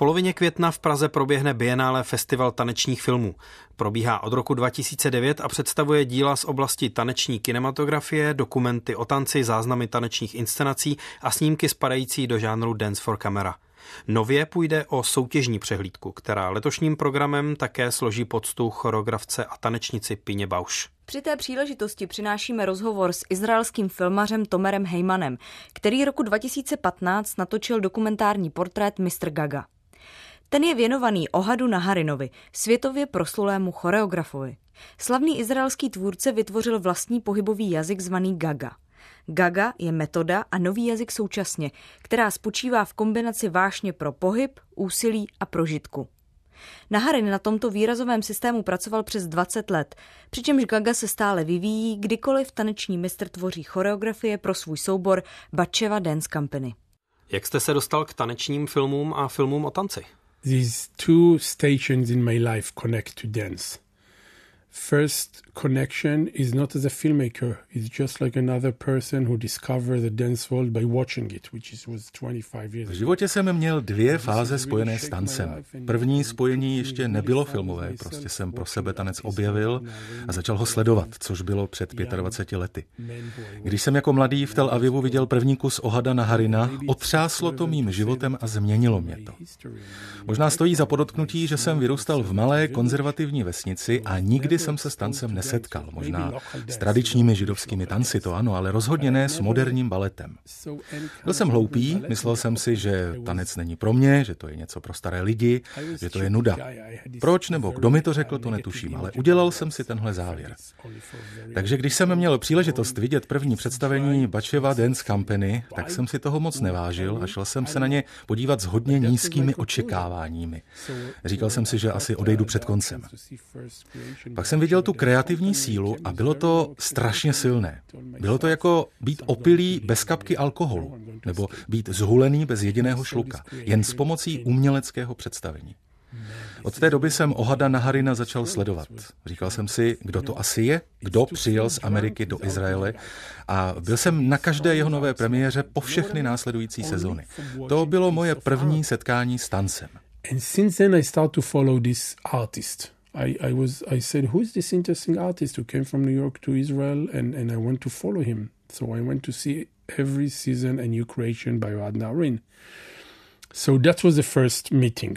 polovině května v Praze proběhne Biennále Festival tanečních filmů. Probíhá od roku 2009 a představuje díla z oblasti taneční kinematografie, dokumenty o tanci, záznamy tanečních inscenací a snímky spadající do žánru Dance for Camera. Nově půjde o soutěžní přehlídku, která letošním programem také složí poctu choreografce a tanečnici Pině Bausch. Při té příležitosti přinášíme rozhovor s izraelským filmařem Tomerem Heymanem, který roku 2015 natočil dokumentární portrét Mr. Gaga. Ten je věnovaný Ohadu Naharinovi, světově proslulému choreografovi. Slavný izraelský tvůrce vytvořil vlastní pohybový jazyk zvaný Gaga. Gaga je metoda a nový jazyk současně, která spočívá v kombinaci vášně pro pohyb, úsilí a prožitku. Naharin na tomto výrazovém systému pracoval přes 20 let, přičemž Gaga se stále vyvíjí, kdykoliv taneční mistr tvoří choreografie pro svůj soubor Batsheva Dance Company. Jak jste se dostal k tanečním filmům a filmům o tanci? These two stations in my life connect to dance. First connection is not as a filmmaker. It's just like another person who discovered the dance world by watching it, which was 25 years ago. V životě jsem měl dvě fáze spojené s tancem. První spojení ještě nebylo filmové, prostě jsem pro sebe tanec objevil a začal ho sledovat, což bylo před 25 lety. Když jsem jako mladý v Tel Avivu viděl první kus Ohada Naharina, otřáslo to mým životem a změnilo mě to. Možná stojí za podotknutí, že jsem vyrůstal v malé konzervativní vesnici a nikdy jsem se s tancem nesetkal. Možná s tradičními židovskými tanci, to ano, ale rozhodně ne s moderním baletem. Byl jsem hloupý, myslel jsem si, že tanec není pro mě, že to je něco pro staré lidi, že to je nuda. Proč nebo kdo mi to řekl, to netuším, ale udělal jsem si tenhle závěr. Takže když jsem měl příležitost vidět první představení Batsheva Dance Company, tak jsem si toho moc nevážil a šel jsem se na ně podívat s hodně nízkými očekáváními. Říkal jsem si, že asi odejdu před koncem. Pak jsem viděl tu kreativní sílu a bylo to strašně silné. Bylo to jako být opilý bez kapky alkoholu, nebo být zhulený bez jediného šluka, jen s pomocí uměleckého představení. Od té doby jsem Ohada Naharina začal sledovat. Říkal jsem si, kdo to asi je, kdo přijel z Ameriky do Izraele a byl jsem na každé jeho nové premiéře po všechny následující sezony. To bylo moje první setkání s tancem. And since then I start to follow this artist. I said, who is this interesting artist who came from New York to Israel and I want to follow him. So I went to see every season a new creation by Ohad Naharin. So that was the first meeting.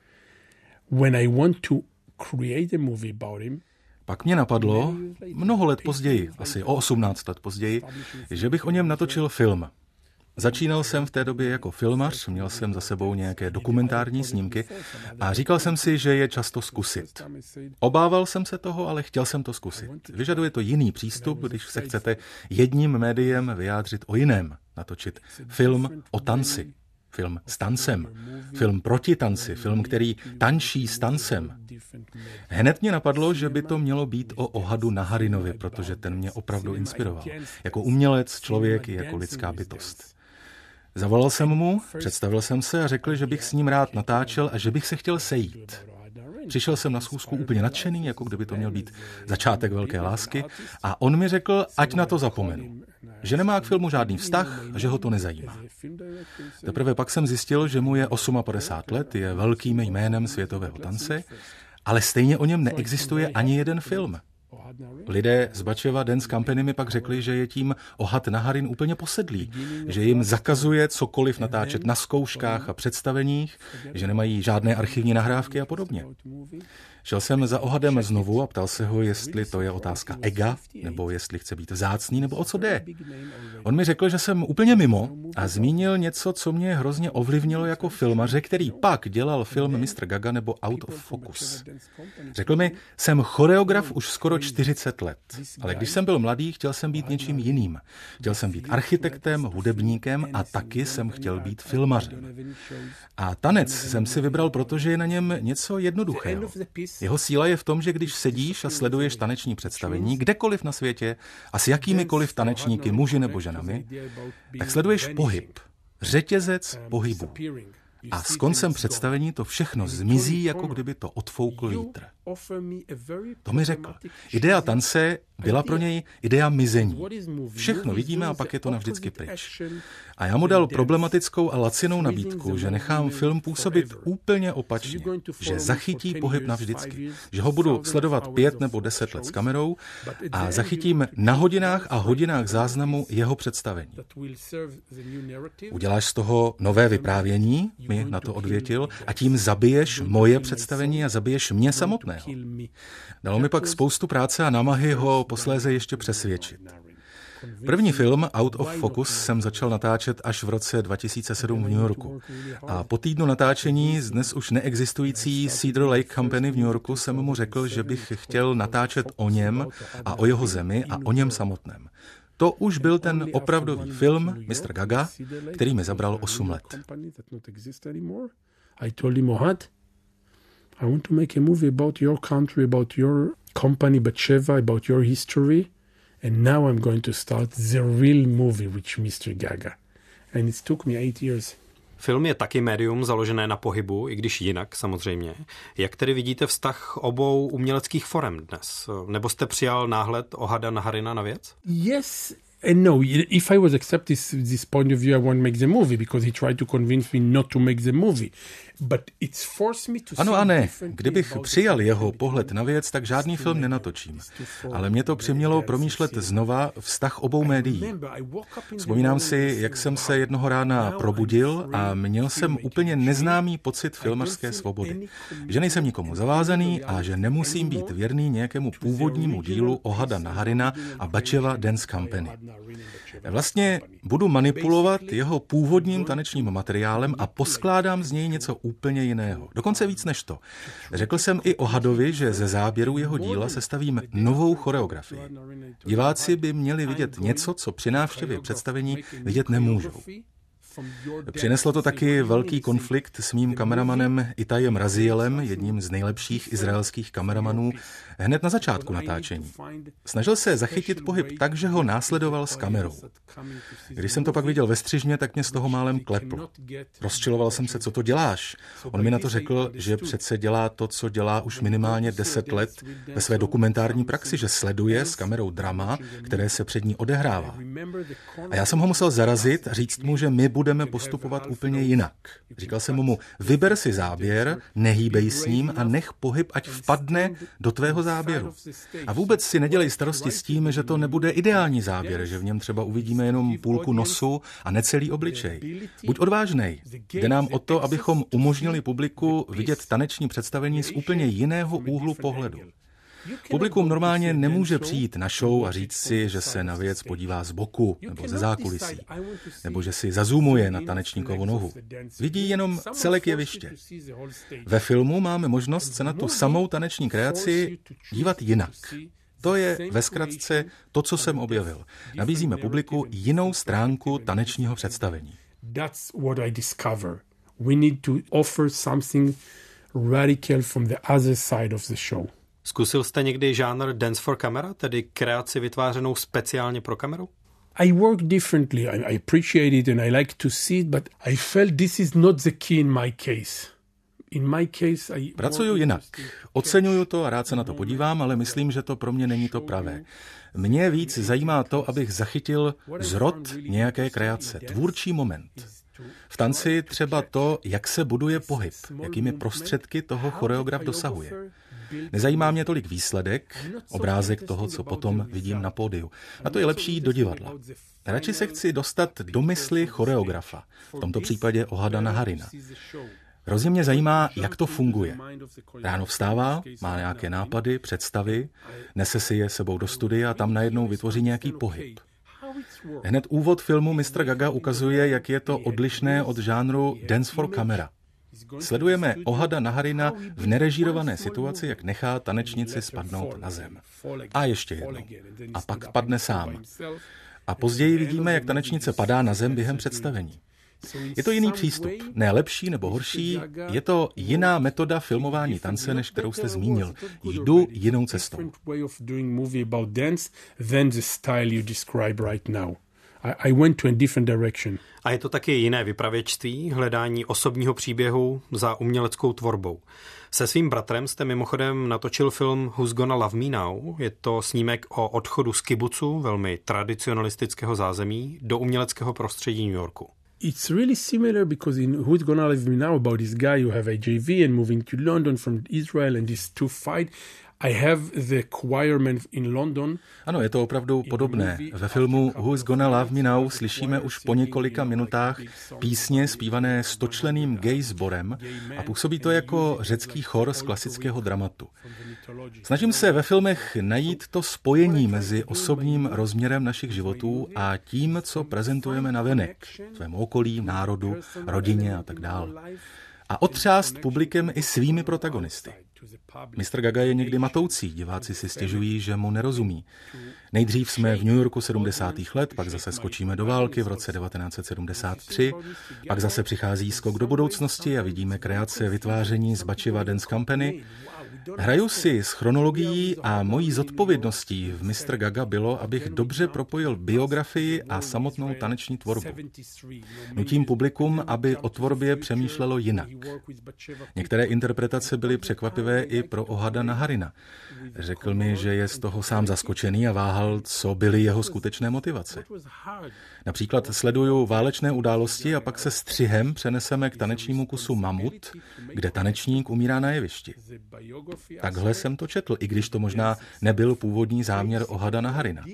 When I want to create a movie about him, pak mě napadlo, mnoho let později, asi o 18 let později, že bych o něm natočil film. Začínal jsem v té době jako filmař, měl jsem za sebou nějaké dokumentární snímky a říkal jsem si, že je často zkusit. Obával jsem se toho, ale chtěl jsem to zkusit. Vyžaduje to jiný přístup, když se chcete jedním médiem vyjádřit o jiném, natočit film o tanci, film s tancem, film proti tanci, film, který tančí s tancem. Hned mě napadlo, že by to mělo být o Ohadu Naharinovi, protože ten mě opravdu inspiroval. Jako umělec, člověk i jako lidská bytost. Zavolal jsem mu, představil jsem se a řekl, že bych s ním rád natáčel a že bych se chtěl sejít. Přišel jsem na schůzku úplně nadšený, jako kdyby to měl být začátek velké lásky, a on mi řekl, ať na to zapomenu. Že nemá k filmu žádný vztah a že ho to nezajímá. Teprve pak jsem zjistil, že mu je 58 let, je velkým jménem světového tance, ale stejně o něm neexistuje ani jeden film. Lidé z Batsheva Dance Company mi pak řekli, že je tím Ohad Naharin úplně posedlý, že jim zakazuje cokoliv natáčet na zkouškách a představeních, že nemají žádné archivní nahrávky a podobně. Šel jsem za Ohadem znovu a ptal se ho, jestli to je otázka ega, nebo jestli chce být vzácný, nebo o co jde. On mi řekl, že jsem úplně mimo a zmínil něco, co mě hrozně ovlivnilo jako filmaře, který pak dělal film Mr. Gaga nebo Out of Focus. Řekl mi, jsem choreograf už skoro 40 let, ale když jsem byl mladý, chtěl jsem být něčím jiným. Chtěl jsem být architektem, hudebníkem a taky jsem chtěl být filmařem. A tanec jsem si vybral, protože je na něm něco jednoduchého. Jeho síla je v tom, že když sedíš a sleduješ taneční představení kdekoliv na světě a s jakýmikoliv tanečníky, muži nebo ženami, tak sleduješ pohyb, řetězec pohybu. A s koncem představení to všechno zmizí, jako kdyby to odfoukl vítr. To mi řekl. Idea tance byla pro něj idea mizení. Všechno vidíme a pak je to navždycky pryč. A já mu dal problematickou a lacinou nabídku, že nechám film působit úplně opačně, že zachytí pohyb navždycky, že ho budu sledovat 5 nebo 10 let s kamerou a zachytím na hodinách a hodinách záznamu jeho představení. Uděláš z toho nové vyprávění, mi na to odvětil, a tím zabiješ moje představení a zabiješ mě samotného. Dalo mi pak spoustu práce a námahy ho posléze ještě přesvědčit. První film Out of Focus jsem začal natáčet až v roce 2007 v New Yorku. A po týdnu natáčení z dnes už neexistující Cedar Lake Company v New Yorku jsem mu řekl, že bych chtěl natáčet o něm a o jeho zemi a o něm samotném. To už byl ten opravdový film Mr. Gaga, který mi zabral 8 let. I told him, Ohad, I want to make a movie about your country, about your company Batsheva, about your history. And now I'm going to start the real movie with Mr. Gaga. And it took me 8 years. Film je taky médium založené na pohybu, i když jinak samozřejmě. Jak tedy vidíte vztah obou uměleckých forem dnes? Nebo jste přijal náhled Ohada Naharina na věc? Yes and no. If I was accept this point of view, I won't make the movie because he tried to convince me not to make the movie. But it's forced me to. Ano a ne. Kdybych přijal jeho pohled na věc, tak žádný film nenatočím. Ale mě to přimělo promýšlet znova vztah obou médií. Vzpomínám si, jak jsem se jednoho rána probudil a měl jsem úplně neznámý pocit filmařské svobody. Že nejsem nikomu zavázaný a že nemusím být věrný nějakému původnímu dílu Ohada Naharina a Batsheva Dance Company. Vlastně budu manipulovat jeho původním tanečním materiálem a poskládám z něj něco úplně jiného. Dokonce víc než to. Řekl jsem i Ohadovi, že ze záběru jeho díla sestavím novou choreografii. Diváci by měli vidět něco, co při návštěvě představení vidět nemůžou. Přineslo to taky velký konflikt s mým kameramanem Itajem Razielem, jedním z nejlepších izraelských kameramanů, hned na začátku natáčení. Snažil se zachytit pohyb tak, že ho následoval s kamerou. Když jsem to pak viděl ve střižně, tak mě z toho málem klepl. Rozčiloval jsem se, co to děláš. On mi na to řekl, že přece dělá to, co dělá už minimálně 10 let ve své dokumentární praxi, že sleduje s kamerou drama, které se před ní odehrává. A já jsem ho musel zarazit a říct mu, že my budeme postupovat úplně jinak. Říkal jsem mu, vyber si záběr, nehýbej s ním a nech pohyb, ať vpadne do tvého záběru. A vůbec si nedělej starosti s tím, že to nebude ideální záběr, že v něm třeba uvidíme jenom půlku nosu a necelý obličej. Buď odvážnej. Jde nám o to, abychom umožnili publiku vidět taneční představení z úplně jiného úhlu pohledu. Publikum normálně nemůže přijít na show a říct si, že se na věc podívá z boku nebo ze zákulisí, nebo že si zazumuje na tanečníkovu nohu. Vidí jenom celek jeviště. Ve filmu máme možnost se na tu samou taneční kreaci dívat jinak. To je ve zkratce to, co jsem objevil. Nabízíme publiku jinou stránku tanečního představení. That's what I discover. We need to offer something radical from the other side of the show. Zkusil jste někdy žánr dance for camera, tedy kreaci vytvářenou speciálně pro kameru? I work differently. I appreciate it and I like to see it, but I felt this is not the key in my case. Pracuju jinak. Oceňuju to a rád se na to podívám, ale myslím, že to pro mě není to pravé. Mě víc zajímá to, abych zachytil zrod nějaké kreace, tvůrčí moment. V tanci třeba to, jak se buduje pohyb, jakými prostředky toho choreograf dosahuje. Nezajímá mě tolik výsledek, obrázek toho, co potom vidím na pódiu. Na to je lepší do divadla. Radši se chci dostat do mysli choreografa, v tomto případě Ohada Naharina. Hrozně mě zajímá, jak to funguje. Ráno vstává, má nějaké nápady, představy, nese si je sebou do studia a tam najednou vytvoří nějaký pohyb. Hned úvod filmu Mr. Gaga ukazuje, jak je to odlišné od žánru dance for camera. Sledujeme Ohada Naharina v nerežírované situaci, jak nechá tanečnici spadnout na zem. A ještě jednou. A pak padne sám. A později vidíme, jak tanečnice padá na zem během představení. Je to jiný přístup, ne lepší nebo horší, je to jiná metoda filmování tance, než kterou jste zmínil. Jdu jinou cestou. I went to a different direction. A je to taky jiné vypravěčství, hledání osobního příběhu za uměleckou tvorbou. Se svým bratrem jste mimochodem natočil film Who's Gonna Love Me Now. Je to snímek o odchodu z kibucu, velmi tradicionalistického zázemí, do uměleckého prostředí New Yorku. It's really similar because in Who's Gonna Love Me Now about this guy who have HIV and moving to London from Israel and this to fight. I have the choirman in London. Ano, je to opravdu podobné. Ve filmu Who's Gonna Love Me Now slyšíme už po několika minutách písně zpívané stočleným gay sborem a působí to jako řecký chor z klasického dramatu. Snažím se ve filmech najít to spojení mezi osobním rozměrem našich životů a tím, co prezentujeme navenek, svému okolí, národu, rodině a tak dále. A otřást publikem i svými protagonisty. Mr. Gaga je někdy matoucí, diváci si stěžují, že mu nerozumí. Nejdřív jsme v New Yorku 70. let, pak zase skočíme do války v roce 1973, pak zase přichází skok do budoucnosti a vidíme kreace vytváření z Bachiva Dance Company. Hraju si s chronologií a mojí zodpovědností v Mr. Gaga bylo, abych dobře propojil biografii a samotnou taneční tvorbu. Nutím publikum, aby o tvorbě přemýšlelo jinak. Některé interpretace byly překvapivé i pro Ohada Naharina. Řekl mi, že je z toho sám zaskočený a váhal, co byly jeho skutečné motivace. Například sleduju válečné události a pak se střihem přeneseme k tanečnímu kusu Mamut, kde tanečník umírá na jevišti. Takhle jsem to četl, i když to možná nebyl původní záměr Ohada Naharina.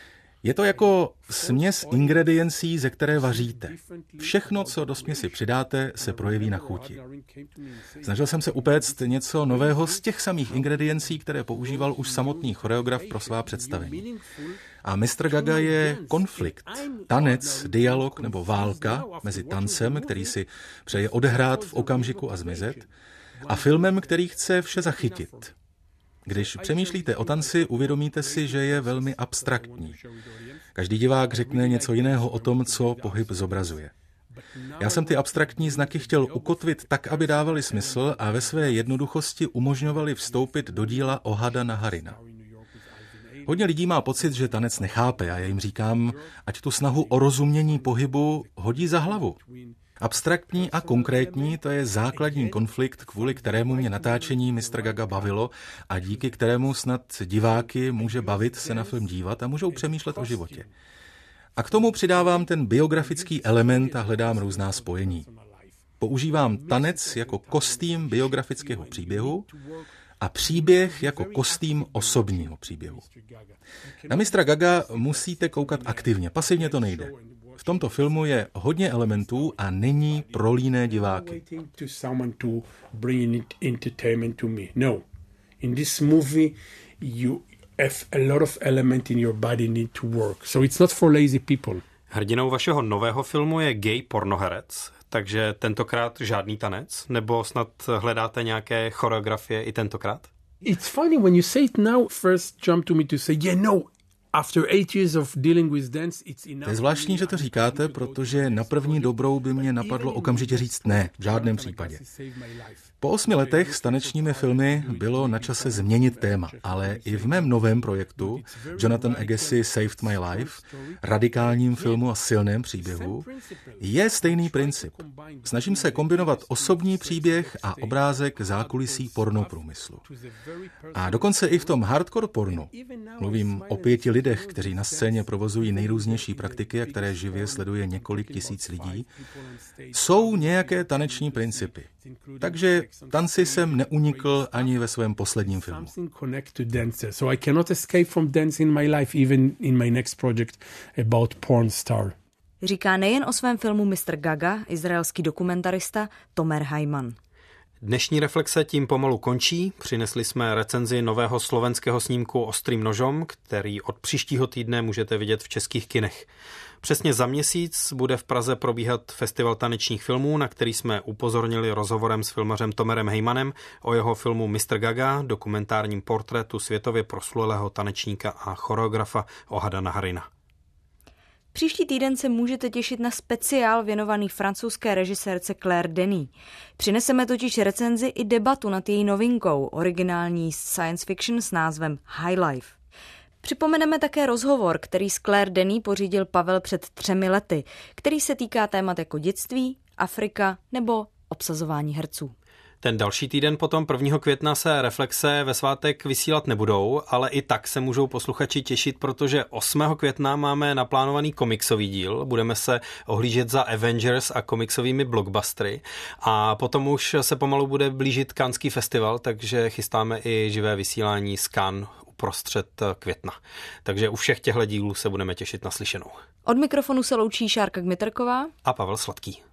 Je to jako směs ingrediencí, ze které vaříte. Všechno, co do směsi přidáte, se projeví na chuti. Snažil jsem se upéct něco nového z těch samých ingrediencí, které používal už samotný choreograf pro svá představení. A Mr. Gaga je konflikt, tanec, dialog nebo válka mezi tancem, který si přeje odehrát v okamžiku a zmizet, a filmem, který chce vše zachytit. Když přemýšlíte o tanci, uvědomíte si, že je velmi abstraktní. Každý divák řekne něco jiného o tom, co pohyb zobrazuje. Já jsem ty abstraktní znaky chtěl ukotvit tak, aby dávaly smysl a ve své jednoduchosti umožňovaly vstoupit do díla Ohada Naharina. Hodně lidí má pocit, že tanec nechápe a já jim říkám, ať tu snahu o rozumění pohybu hodí za hlavu. Abstraktní a konkrétní, to je základní konflikt, kvůli kterému mě natáčení Mr. Gaga bavilo a díky kterému snad diváky může bavit se na film dívat a můžou přemýšlet o životě. A k tomu přidávám ten biografický element a hledám různá spojení. Používám tanec jako kostým biografického příběhu a příběh jako kostým osobního příběhu. Na Mr. Gaga musíte koukat aktivně, pasivně to nejde. V tomto filmu je hodně elementů a není pro líné diváky. Hrdinou vašeho nového filmu je gay pornoherec, takže tentokrát žádný tanec? Nebo snad hledáte nějaké choreografie i tentokrát? It's funny when you say it now, first jump to me to say, yeah, no. To je zvláštní, že to říkáte, protože na první dobrou by mě napadlo okamžitě říct ne, v žádném případě. Po 8 letech s tanečními filmy bylo na čase změnit téma, ale i v mém novém projektu Jonathan Agassi Saved My Life, radikálním filmu a silném příběhu, je stejný princip. Snažím se kombinovat osobní příběh a obrázek zákulisí pornoprůmyslu. A dokonce i v tom hardcore pornu, mluvím o 5 lidech, kteří na scéně provozují nejrůznější praktiky a které živě sleduje několik tisíc lidí, jsou nějaké taneční principy. Takže tanci jsem neunikl ani ve svém posledním filmu. Říká nejen o svém filmu Mr. Gaga, izraelský dokumentarista Tomer Heyman. Dnešní reflexe tím pomalu končí. Přinesli jsme recenzi nového slovenského snímku Ostrým nožom, který od příštího týdne můžete vidět v českých kinech. Přesně za měsíc bude v Praze probíhat festival tanečních filmů, na který jsme upozornili rozhovorem s filmařem Tomerem Heymanem o jeho filmu Mr. Gaga, dokumentárním portrétu světově proslulého tanečníka a choreografa Ohada Naharina. Příští týden se můžete těšit na speciál věnovaný francouzské režisérce Claire Denis. Přineseme totiž recenzi i debatu nad její novinkou, originální science fiction s názvem High Life. Připomeneme také rozhovor, který s Claire Denis pořídil Pavel před 3 lety, který se týká témat jako dětství, Afrika nebo obsazování herců. Ten další týden potom 1. května se Reflexe ve svátek vysílat nebudou, ale i tak se můžou posluchači těšit, protože 8. května máme naplánovaný komiksový díl. Budeme se ohlížet za Avengers a komiksovými blockbustery a potom už se pomalu bude blížit Canneský festival, takže chystáme i živé vysílání z Cannes uprostřed května. Takže u všech těchto dílů se budeme těšit na slyšenou. Od mikrofonu se loučí Šárka Gmiterková a Pavel Sladký.